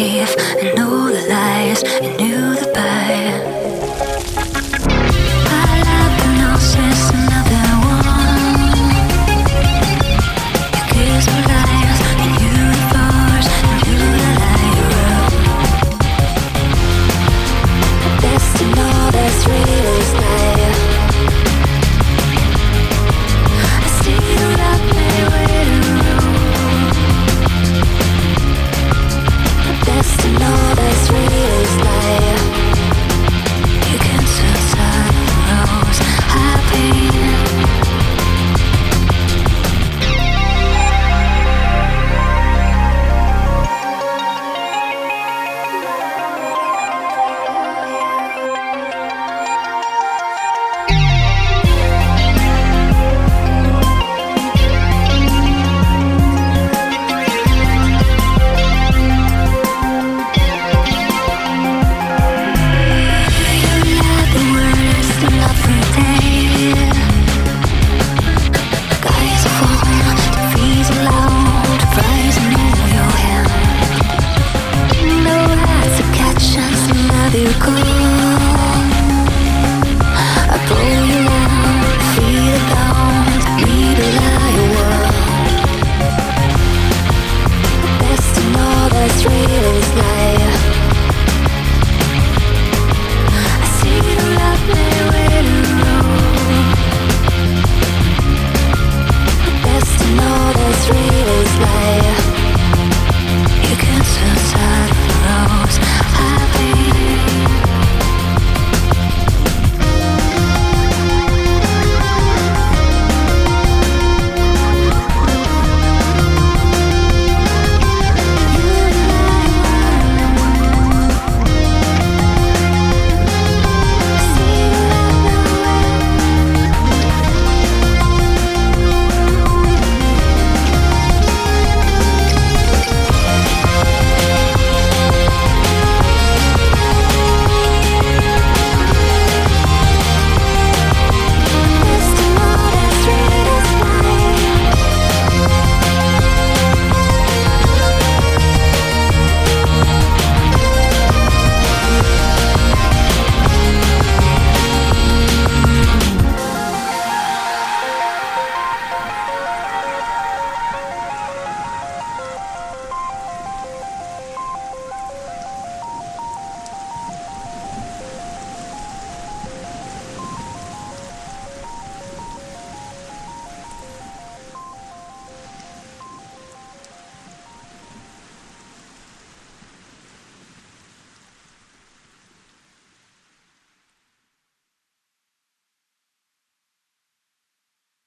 believe and know the lies and knew the bad. I love the nonsense, another one. You kiss my lies and you the bars and you the liar. The best to know that's real is life. I still love me way to best to know that's real is life. You can turn sorrows happy. You could